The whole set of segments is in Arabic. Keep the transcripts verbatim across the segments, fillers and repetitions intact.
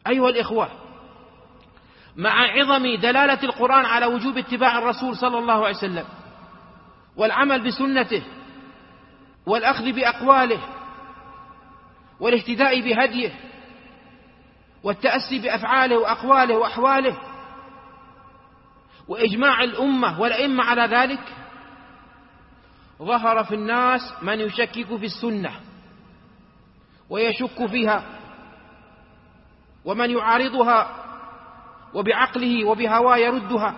أيها الإخوة، مع عظم دلالة القرآن على وجوب اتباع الرسول صلى الله عليه وسلم والعمل بسنته والأخذ بأقواله والاهتداء بهديه والتأسي بأفعاله وأقواله وأحواله وإجماع الأمة والأئمة على ذلك، ظهر في الناس من يشكك في السنة ويشك فيها، ومن يعارضها وبعقله وبهواه يردها.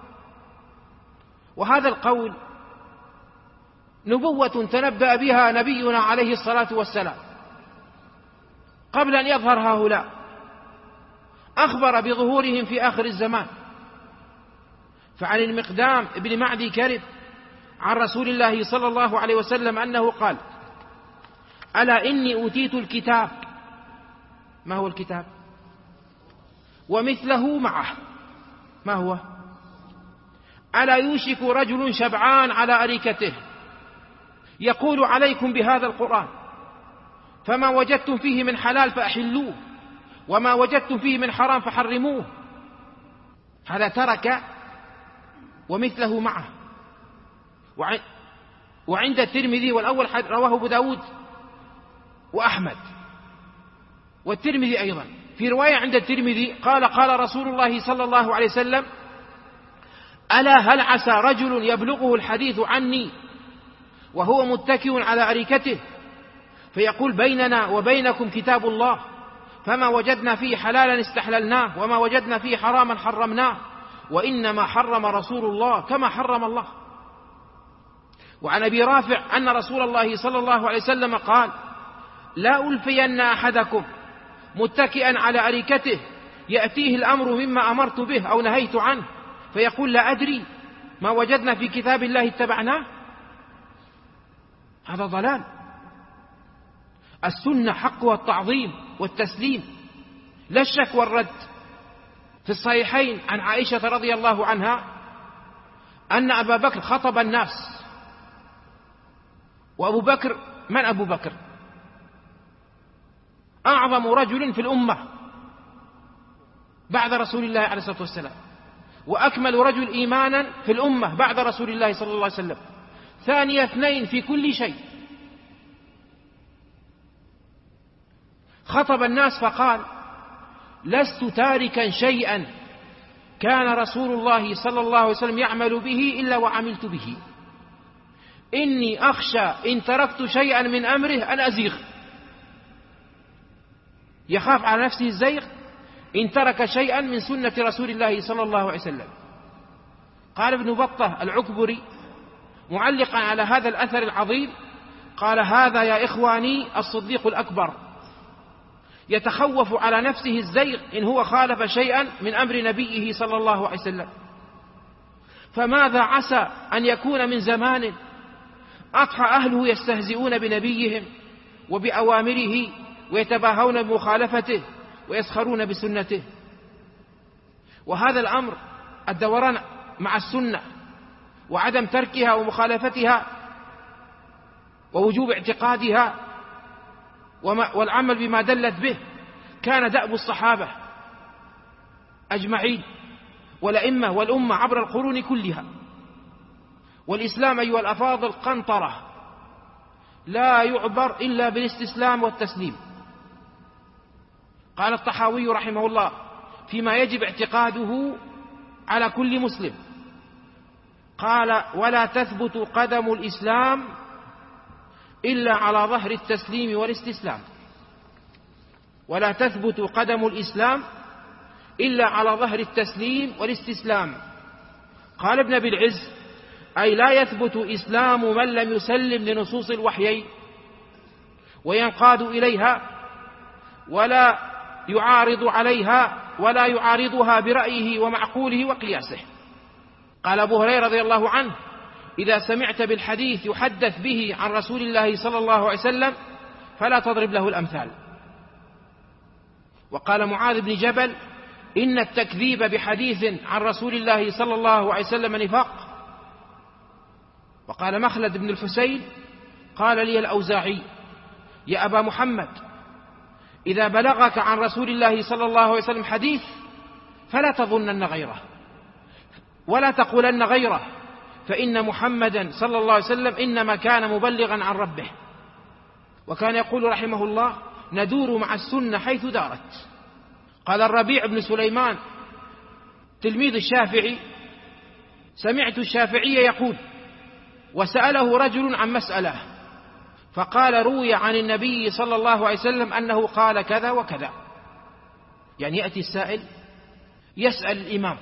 وهذا القول نبوة تنبأ بها نبينا عليه الصلاة والسلام قبل أن يظهر هؤلاء، أخبر بظهورهم في آخر الزمان. فعن المقدام ابن معدي كرب عن رسول الله صلى الله عليه وسلم أنه قال: ألا إني أوتيت الكتاب. ما هو الكتاب؟ ومثله معه. ما هو؟ ألا يوشك رجل شبعان على أريكته يقول عليكم بهذا القرآن، فما وجدتم فيه من حلال فأحلوه، وما وجدتم فيه من حرام فحرموه. هذا ترك ومثله معه. وعند الترمذي، والأول رواه أبو داود وأحمد والترمذي أيضا، في رواية عند الترمذي قال: قال رسول الله صلى الله عليه وسلم: ألا هل عسى رجل يبلغه الحديث عني وهو متكئ على أريكته فيقول: بيننا وبينكم كتاب الله، فما وجدنا فيه حلالا استحللناه، وما وجدنا فيه حراما حرمناه، وإنما حرم رسول الله كما حرم الله. وعن أبي رافع أن رسول الله صلى الله عليه وسلم قال: لا ألفين أحدكم متكئا على أريكته يأتيه الأمر مما أمرت به أو نهيت عنه فيقول: لا أدري، ما وجدنا في كتاب الله اتبعناه. هذا ضلال. السنة حقها التعظيم والتسليم، لا الشك والرد. في الصحيحين عن عائشة رضي الله عنها أن أبا بكر خطب الناس. وأبو بكر، من أبو بكر؟ أعظم رجل في الأمة بعد رسول الله عليه الصلاة والسلام، وأكمل رجل إيمانا في الأمة بعد رسول الله صلى الله عليه وسلم، ثاني اثنين في كل شيء. خطب الناس فقال: لست تاركا شيئا كان رسول الله صلى الله عليه وسلم يعمل به إلا وعملت به، إني أخشى إن تركت شيئا من أمره أن أزيغ. يخاف على نفسه الزيغ إن ترك شيئا من سنة رسول الله صلى الله عليه وسلم. قال ابن بطة العكبري معلقا على هذا الأثر العظيم، قال: هذا يا إخواني الصديق الأكبر، يتخوف على نفسه الزيغ إن هو خالف شيئا من أمر نبيه صلى الله عليه وسلم. فماذا عسى أن يكون من زمان أضحى أهله يستهزئون بنبيهم وبأوامره ويتباهون بمخالفته ويسخرون بسنته. وهذا الأمر، الدوران مع السنة وعدم تركها ومخالفتها ووجوب اعتقادها والعمل بما دلت به، كان دأب الصحابة أجمعين والأئمة والأمة عبر القرون كلها. والإسلام أيها الأفاضل قنطرة لا يعبر إلا بالاستسلام والتسليم. قال الطحاوي رحمه الله فيما يجب اعتقاده على كل مسلم، قال: ولا تثبت قدم الإسلام إلا على ظهر التسليم والاستسلام. ولا تثبت قدم الإسلام إلا على ظهر التسليم والاستسلام. قال ابن أبي العز: أي لا يثبت إسلام من لم يسلم لنصوص الوحيين وينقاد إليها ولا يعارض عليها ولا يعارضها برأيه ومعقوله وقياسه. قال أبو هريرة رضي الله عنه: إذا سمعت بالحديث يحدث به عن رسول الله صلى الله عليه وسلم فلا تضرب له الأمثال. وقال معاذ بن جبل: إن التكذيب بحديث عن رسول الله صلى الله عليه وسلم نفاق. وقال مخلد بن الحسين: قال لي الأوزاعي: يا أبا محمد، إذا بلغك عن رسول الله صلى الله عليه وسلم حديث فلا تظنن غيره ولا تقولن غيره، فإن محمدا صلى الله عليه وسلم إنما كان مبلغا عن ربه. وكان يقول رحمه الله: ندور مع السنة حيث دارت. قال الربيع بن سليمان تلميذ الشافعي: سمعت الشافعي يقول: وسأله رجل عن مسألة فقال: روي عن النبي صلى الله عليه وسلم أنه قال كذا وكذا. يعني يأتي السائل يسأل الإمام،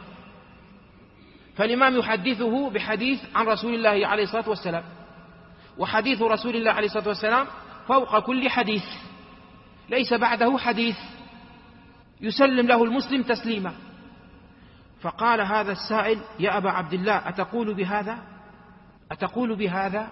فالإمام يحدثه بحديث عن رسول الله عليه الصلاة والسلام، وحديث رسول الله عليه الصلاة والسلام فوق كل حديث، ليس بعده حديث، يسلم له المسلم تسليما. فقال هذا السائل: يا أبا عبد الله، أتقول بهذا؟ أتقول بهذا؟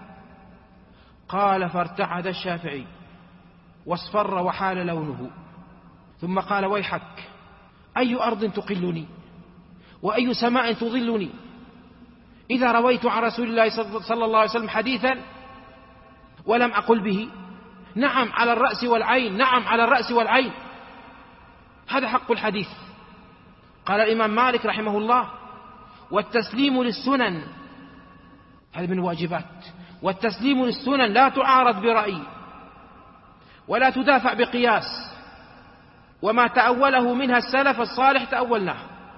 قال: فارتعد الشافعي واصفر وحال لونه، ثم قال: ويحك، أي أرض تقلني وأي سماء تظلني إذا رويت عن رسول الله صلى الله عليه وسلم حديثا ولم أقل به؟ نعم على الرأس والعين، نعم على الرأس والعين، هذا حق الحديث. قال الإمام مالك رحمه الله: والتسليم للسنن، هذا من الواجبات، والتسليم للسنن لا تعارض برأي ولا تدافع بقياس، وما تأوله منها السلف الصالح تأولناه،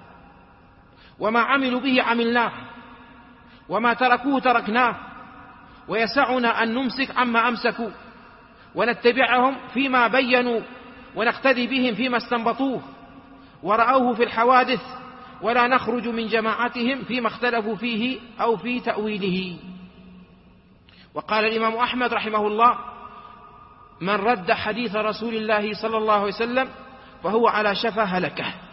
وما عملوا به عملناه، وما تركوه تركناه، ويسعنا أن نمسك عما أمسكوا ونتبعهم فيما بينوا ونقتدي بهم فيما استنبطوه ورأوه في الحوادث، ولا نخرج من جماعتهم فيما اختلفوا فيه أو في تأويله. وقال الإمام أحمد رحمه الله: من رد حديث رسول الله صلى الله عليه وسلم فهو على شفا هلكه.